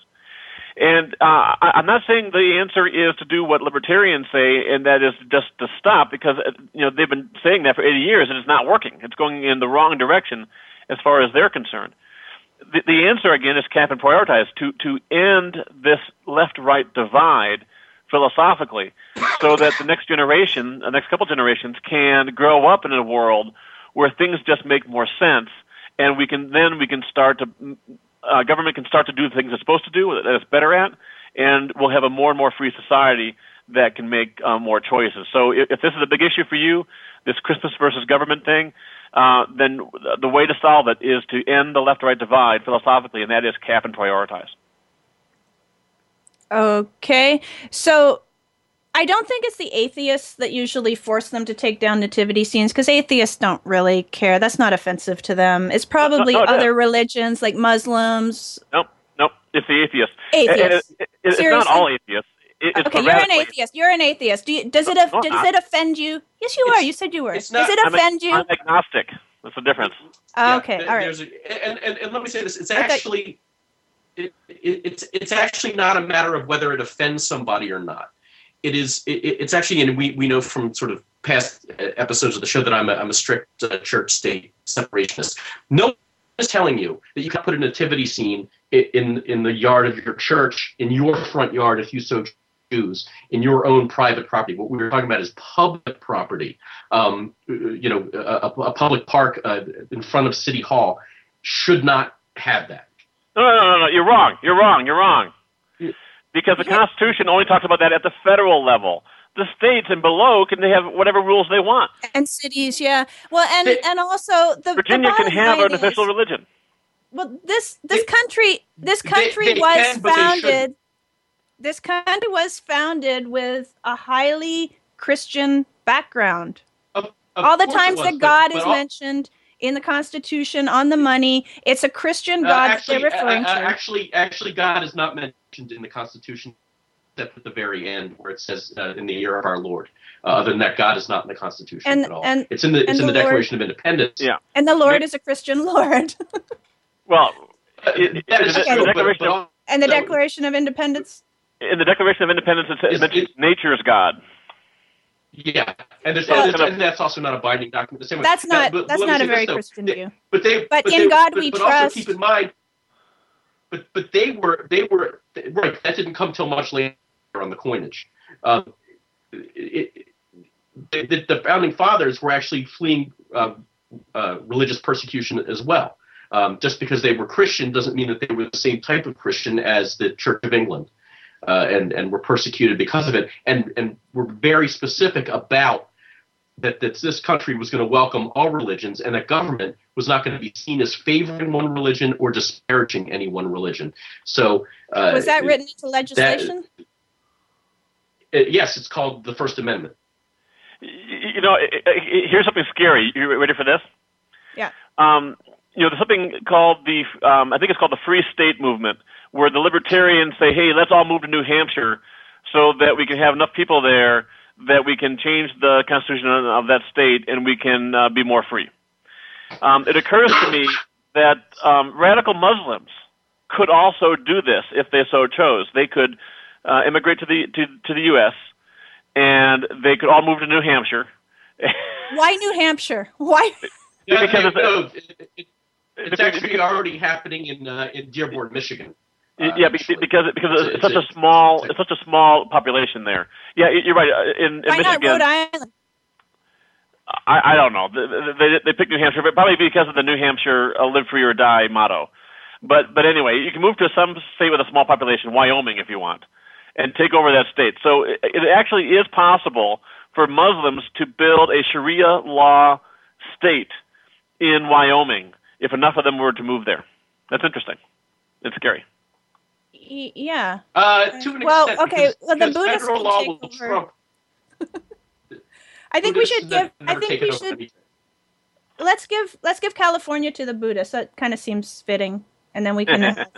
And uh, I, I'm not saying the answer is to do what libertarians say, and that is just to stop, because you know they've been saying that for eighty years, and it's not working. It's going in the wrong direction as far as they're concerned. The, the answer, again, is cap and prioritize, to, to end this left-right divide philosophically, so that the next generation, the next couple generations, can grow up in a world where things just make more sense, and we can then we can start to uh, government can start to do the things it's supposed to do, that it's better at, and we'll have a more and more free society that can make uh, more choices. So if, if this is a big issue for you, this Christmas versus government thing, uh, then the way to solve it is to end the left-right divide philosophically, and that is cap and prioritize.
Okay. So I don't think it's the atheists that usually force them to take down nativity scenes because atheists don't really care. That's not offensive to them. It's probably
no, no, it
other
is.
religions like Muslims.
Nope, nope. It's the atheists.
Atheists.
And it, it, it's
Seriously?
not all atheists. It, it's
Okay, you're an
radically-
atheist. You're an atheist. Do you, does it
No,
does
I'm not.
it offend you? Yes, you
It's-
are. You said you were.
it's
Does
not-
it
I'm,
offend
a,
you?
I'm agnostic. That's the difference.
Oh,
Yeah,
okay,
th-
all right.
there's a- and, and, and let me say this: it's
I thought-
actually it, it, it's it's actually not a matter of whether it offends somebody or not. It is it, it's actually, and we, we know from sort of past episodes of the show that I'm a, I'm a strict uh, church-state separationist. No one is telling you that you can put a nativity scene in in the yard of your church, in your front yard, if you so choose, in your own private property. What we were talking about is public property. Um, you know, a, a public park uh, in front of City Hall should not have that.
No, no, no, no. You're wrong. You're wrong. You're wrong. Because the Constitution only talks about that at the federal level. The states and below can they have whatever rules they want.
And cities, yeah. Well, and
They-
and also the
Virginia
the
can
bottom
have
line
an official
is-
religion.
Well, this this
They-
country this
they-
country
they
was
can, but they
founded.
shouldn't.
This country was founded with a highly Christian background.
Of, of
All the
course it
times
was,
that
but-
God
but
is
all-
mentioned in the Constitution on the money, it's a Christian
uh,
God
actually,
that they're referring
uh, uh,
to.
actually, actually, God is not mentioned in the Constitution except at the very end, where it says uh, "in the year of our Lord." Uh, other than that, God is not in the Constitution
And-
at all.
and-
it's in the it's
and
in the,
the Lord-
Declaration of Independence.
Yeah.
And the Lord is a Christian Lord.
Well,
Uh,
it-
that
it-
is
the
true, but-
Declaration
but
of-
all-
And the
So-
Declaration of Independence.
in the Declaration of Independence, it,
Is-
it mentions
is-
nature's God.
yeah, and, there's,
Well,
and, there's-
kind of-
and that's also not a binding document. The same way-
That's
Now,
not
but
that's
let me
not a
say this,
very
though.
Christian
They-
view.
But they,
But in
they,
God
but,
we
but
trust.
also keep in mind, but but they were they were right. That didn't come till much later on the coinage. Um, it, it, the, the founding fathers were actually fleeing uh, uh, religious persecution as well. Um, just because they were Christian doesn't mean that they were the same type of Christian as the Church of England, uh, and and were persecuted because of it. And and were very specific about that that this country was going to welcome all religions, and that government was not going to be seen as favoring one religion or disparaging any one religion. So uh,
Was that written into legislation?
it- yes, it's called the First Amendment.
Y- You know, it- it- here's something scary. You ready for this?
Yeah.
Um, you know, there's something called the, um, I think it's called the Free State Movement, where the libertarians say, hey, let's all move to New Hampshire so that we can have enough people there that we can change the constitution of that state and we can uh, be more free. Um, it occurs to me that um, radical Muslims could also do this if they so chose. They could uh, immigrate to the to, to the U S and they could all move to New Hampshire.
Why New Hampshire? Why?
Yeah,
Because
I-
it's a-
no, it- it- it's
Because-
actually already happening in uh, in Dearborn, Michigan. Uh,
yeah, be-
actually.
because because it's,
It's-
such a
it's-
small
it's-
it's such a small population there. Yeah, you're right. Uh, In, in
Why not
Michigan,
Rhode Island?
I, I don't know. They, they they picked New Hampshire, but probably because of the New Hampshire uh, "Live Free or Die" motto. But but anyway, you can move to some state with a small population, Wyoming, if you want, and take over that state. So it, it actually is possible for Muslims to build a Sharia law state in Wyoming if enough of them were to move there. That's interesting. It's scary.
Y- yeah.
Uh, to an
Well,
extent,
okay,
because,
well, the
because
Buddhists
federal
can
law
take
will
over.
trump.
I think we
Buddhists
should
have
give. I
never
think
taken
we
over
should.
anything.
Let's give. Let's give California to the Buddhists. That kind of seems fitting, and then we can have,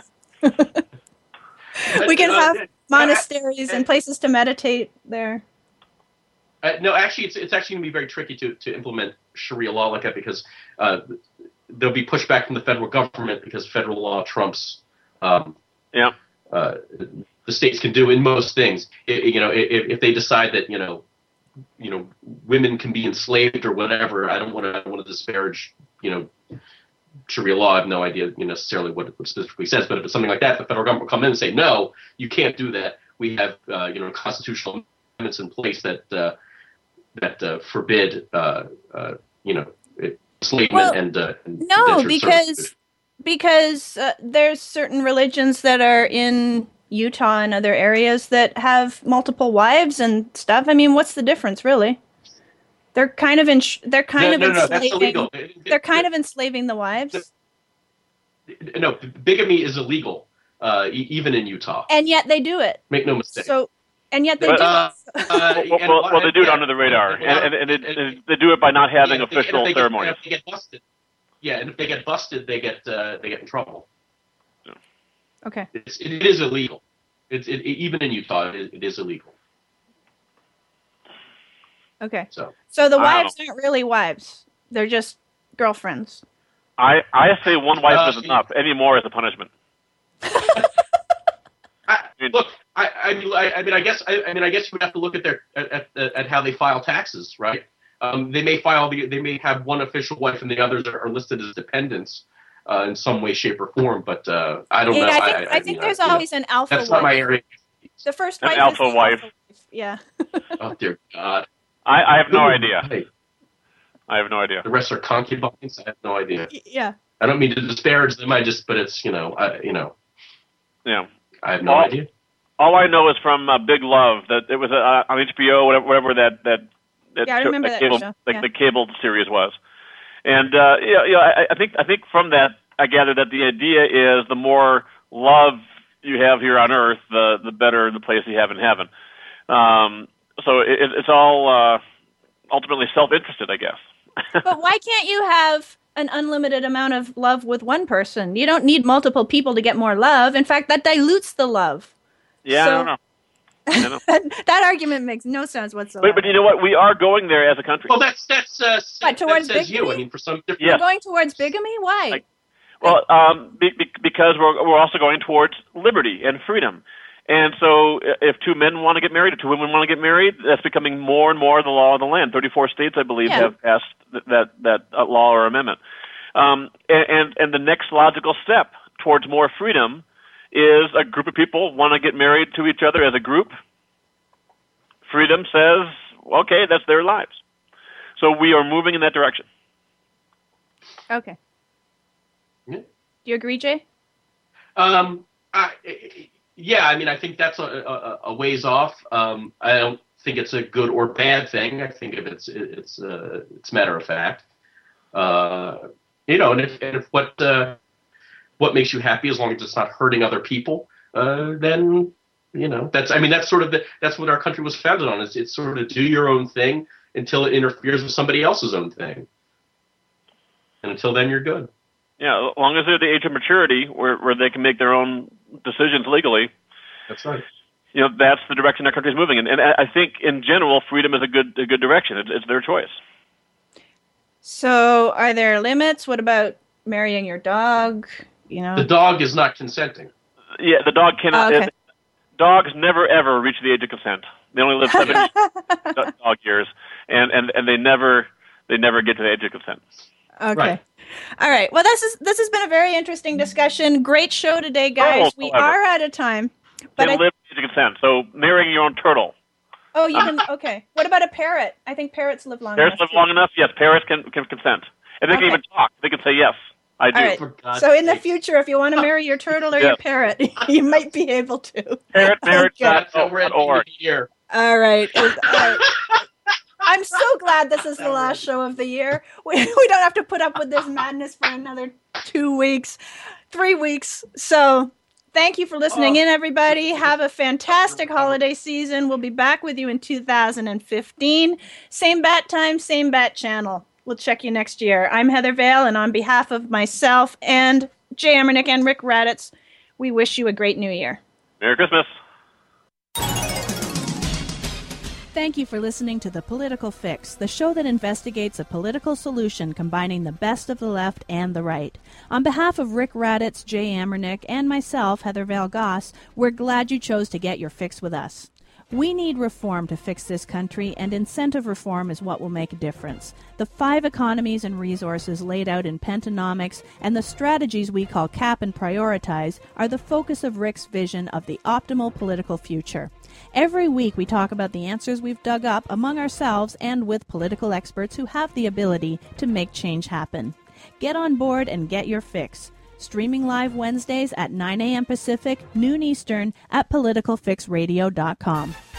we can
Uh,
have
uh,
monasteries and places to meditate there.
Uh, no, actually, it's it's actually going to be very tricky to, to implement Sharia law like that because uh, there'll be pushback from the federal government because federal law trumps um,
Yeah.
uh, the states can do in most things. I you know, if, if they decide that you know, you know, women can be enslaved or whatever, I don't want to I don't want to disparage you know Sharia law. I have no idea you know, necessarily what it specifically says, but if it's something like that, the federal government will come in and say, no, you can't do that. We have uh, you know constitutional amendments in place that. Uh, that uh, forbid, uh, uh, you know, enslavement
Well,
and, uh, and
No,
indentured
because
servitude.
because uh, there's certain religions that are in Utah and other areas that have multiple wives and stuff. I mean, what's the difference, really? They're kind of in. They're kind
no,
of
no, no, that's
enslaving.
illegal.
They're kind of enslaving the wives.
No, bigamy is illegal. uh, e- even in Utah.
And yet they do it.
Make no mistake.
So, and yet they
But,
do
uh,
it.
Uh,
well,
and-
well, well, they do it
yeah,
under the radar,
and-
and, and, and, it, and they do it by not having
yeah, if they-
official
and if they get-
ceremonies.
and if they get busted, yeah, and if they get busted, they get uh, they get in trouble.
Okay.
It's, it is illegal. It's it, even in Utah, it, it is illegal.
Okay.
So,
So the
I
wives
don't
aren't really wives. They're just girlfriends.
I, I say one wife
Uh,
is enough. Any more is a punishment.
I, look, I, I mean, I, I mean, I guess, I, I mean, I guess you would have to look at their at at, at how they file taxes, right? Um, they may file the, they may have one official wife and the others are, are listed as dependents uh, in some way, shape, or form. But uh, I don't
Yeah,
know.
I think,
I,
I,
I
think
mean,
there's
I, you know,
always an alpha
that's
wife.
not my area.
The first
An
wife
alpha
is the
wife.
alpha wife. Yeah.
Oh dear God!
I, I have no
Ooh,
idea.
hey,
I have no idea.
the rest are concubines. I have no idea.
Y- Yeah.
I don't mean to disparage them. I just, but it's you know, I, you know,
Yeah.
I have no
Well,
idea.
All I know is from uh, Big Love that it was uh, on H B O, whatever, whatever that that that,
Yeah, I remember
that
that
cable,
show.
The,
Yeah.
the cable series was, and uh, yeah, yeah, I, I think I think from that I gather that the idea is the more love you have here on Earth, the the better the place you have in heaven. Um, so it, it's all uh, ultimately self-interested, I guess.
But why can't you have an unlimited amount of love with one person? You don't need multiple people to get more love. In fact, that dilutes the love.
Yeah,
So-
I don't know. I don't know.
that, that argument makes no sense whatsoever.
But, but you know what? We are going there as a country.
Well, that's that's uh,
What, towards
that says you.
bigamy?
I mean, for some different.
Yes.
We're going towards bigamy? Why?
Like- Well, um, be, be, because we're we're also going towards liberty and freedom, and so i- if two men want to get married or two women want to get married, that's becoming more and more the law of the land. Thirty-four states, I believe,
Yeah.
have passed th- that that uh, law or amendment. Um, and, and and the next logical step towards more freedom is a group of people want to get married to each other as a group. Freedom says, okay, that's their lives. So we are moving in that direction.
Okay.
Yeah.
Do you agree, Jay?
Um, I, yeah, I mean, I think that's a, a, a ways off. Um, I don't think it's a good or bad thing. I think if it's it's uh, it's matter of fact. Uh, you know, and if and if what uh, what makes you happy, as long as it's not hurting other people, uh, then you know that's. I mean, that's sort of the, that's what our country was founded on. It's it's sort of do your own thing until it interferes with somebody else's own thing, and until then, you're good.
Yeah, as long as they're at the age of maturity where, where they can make their own decisions legally,
That's right.
you know, that's the direction our country is moving in. And I I think, in general, freedom is a good a good direction. It's, it's their choice.
So, are there limits? What about marrying your dog? You know.
The dog is not consenting.
Yeah, the dog cannot.
Oh, okay.
it- dogs never, ever reach the age of consent. They only live seven do- dog years, and, and, and they never they never get to the age of consent.
Okay.
Right.
All right. Well, this is this has been a very interesting discussion. Great show today, guys.
Oh,
we
however.
are out of time. But
They
I,
live to the age of consent. So marrying your own turtle.
oh, you can. Okay. What about a parrot? I think parrots live long
Parrots
enough.
live
too.
long enough. Yes, parrots can can consent, and they
Okay.
can even talk. They can say yes. I do.
All right.
For God's
So in the
sake.
future, if you want to marry your turtle or
Yeah.
your parrot, you might be able to.
Parrot marriage
Okay.
dot
That's already
org.
here.
All right. All right. I'm so glad this is the last show of the year. We, we don't have to put up with this madness for another two weeks, three weeks. So thank you for listening
Oh.
in, everybody. Have a fantastic holiday season. We'll be back with you in two thousand fifteen. Same bat time, same bat channel. We'll check you next year. I'm Heather Vale, and on behalf of myself and Jay Emernick and Rick Raditz, we wish you a great new year.
Merry Christmas.
Thank you for listening to The Political Fix, the show that investigates a political solution combining the best of the left and the right. On behalf of Rick Raditz, Jay Emernick, and myself, Heather Vale Goss, we're glad you chose to get your fix with us. We need reform to fix this country, and incentive reform is what will make a difference. The five economies and resources laid out in Pentanomics and the strategies we call cap and prioritize are the focus of Rick's vision of the optimal political future. Every week we talk about the answers we've dug up among ourselves and with political experts who have the ability to make change happen. Get on board and get your fix. Streaming live Wednesdays at nine a.m. Pacific, noon Eastern at politicalfixradio dot com.